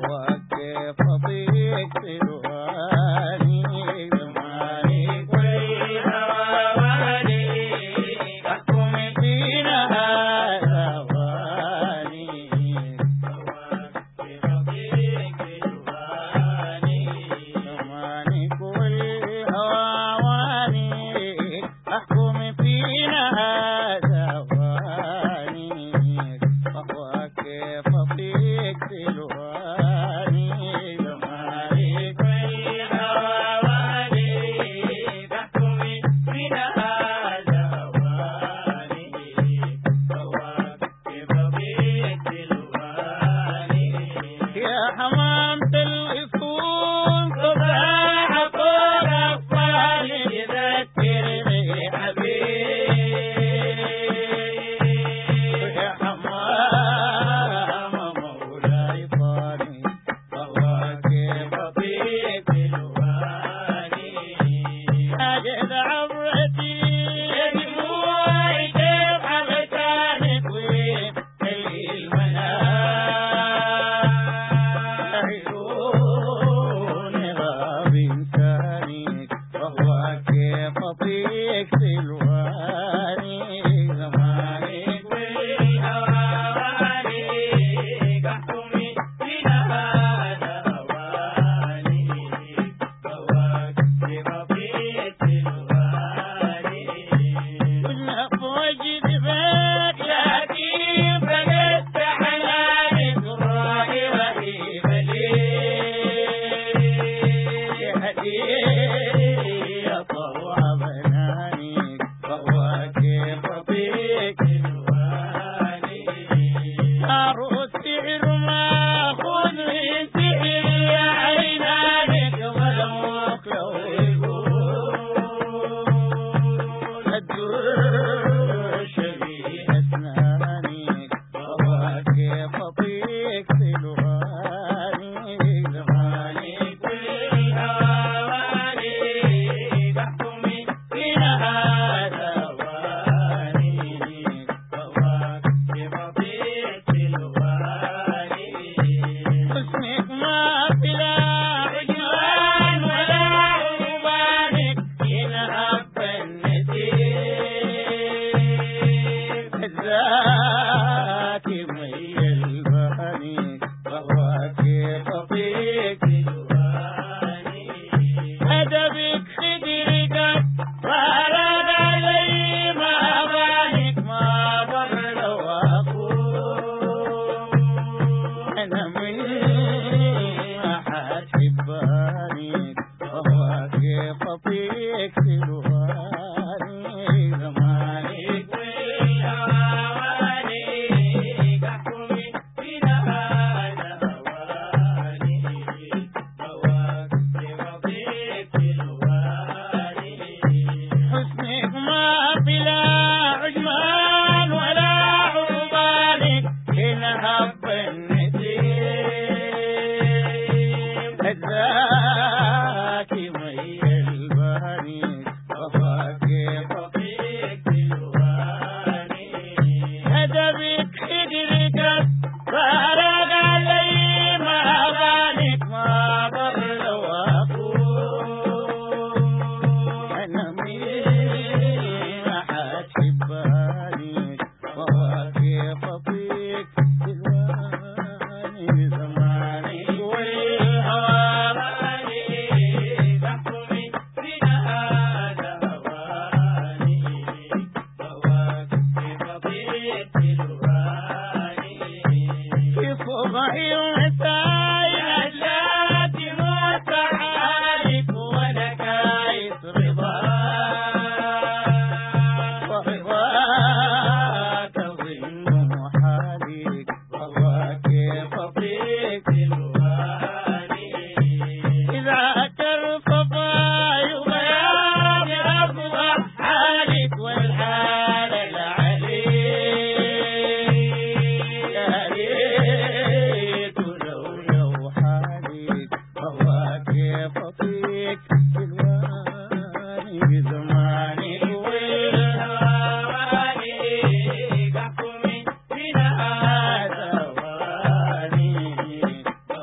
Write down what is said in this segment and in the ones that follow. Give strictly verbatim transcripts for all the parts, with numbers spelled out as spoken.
وهو كيف أطيق سلواني زماني كل هواني أحكم فينا هذا واني وهو كيف أطيق سلواني زماني كل هواني أحكم فينا هذا واني وهو كيف أطيق سلواني زماني كل هواني أحكم فينا هذا واني وهو كيف أطيق سلواني يا حمامة الغصون صباح طول أطفالي يذكرني حبيب يا حمام مولاي طاني وهو كيف أطيق سلواني أجد عبرتي دموعي كيف حبتاني طويل عيوني غاب إنساني وهو كيف أطيق سلواني زماني كل هواني أحكم فينا هذا واني وهو كيف أطيق سلواني كنا بوجد بيت لكن فقدت حناني تراي رهيب لي يا طوع بناني وهو كيف أطيق سلواني عروس سعر ما خذ من سعر يا عينانك ظلموك لو يقول الدر شبيه أسناني وهو كيف أطيق سلواني زماني كل هواني أحكم فينا هذا واني وهو كيف أطيق سلواني حسنك ما بلا عجوان ولا عربانك ينهب النسيم الذات ميل باني وهو كيف أطيق سلواني أدبك خدرك فرد علي ما بالك ما بر لو أقول أنا من أحد حباني وهو كيف أطيق سلواني زماني كل هواني أحكم فينا هذا واني وهو كيف أطيق سلواني حسنك ما بلا عجمان ولا عربانك ينهب النسيم الذاكي ميل باني وهو كيف أطيق سلواني أدبك خدرك فارق علي ما بالك ما بر لو أقول أنا من أحد حباني وهو كيف أطيق سلواني زماني كل هواني أحكم فينا هذا واني وهو كيف أطيق سلواني في صبعي وعساي نجات موت عالك ونكايس رضاك ورضاك ظن محالك وهو كيف أطيق سلواني إذا ترفضا يبيان أفضل حالك والحال العليم يا ريت لو لو حالك وهو كيف أطيق سلواني زماني كل هواني أحكم فينا هذا واني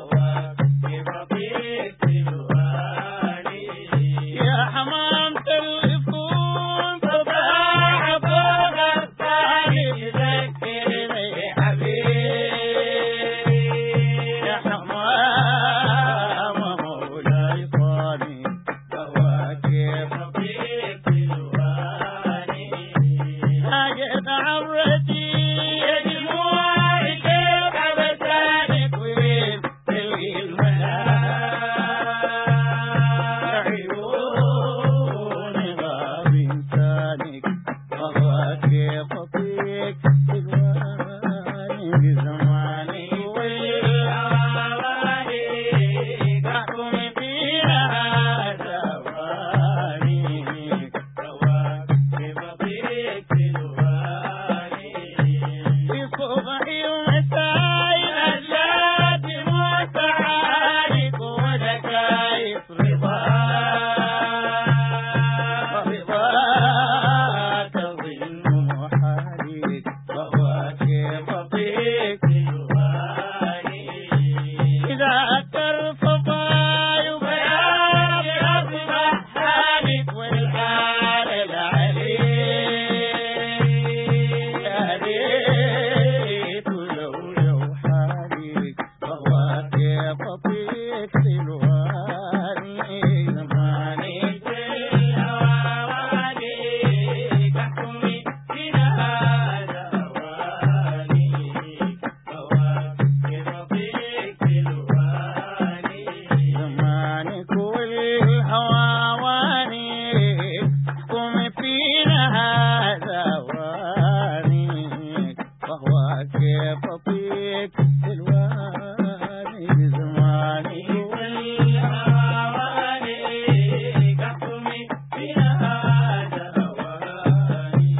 فيك سلواني زماني والهواني كحكمي في هذا هواني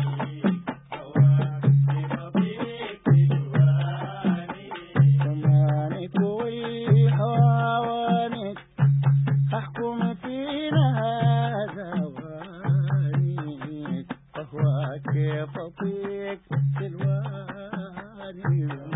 هواني فيك سلواني زمانك والهواني أحكم فينا هذا واني فهو كيف فيك سلواني